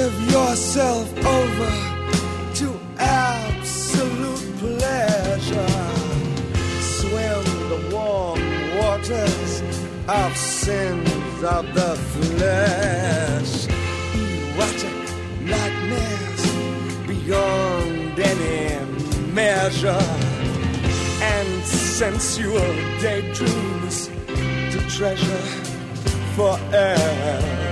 Give yourself over to absolute pleasure. Swim the warm waters of sins of the flesh. Erotic nightmares beyond any measure. And sensual daydreams to treasure forever.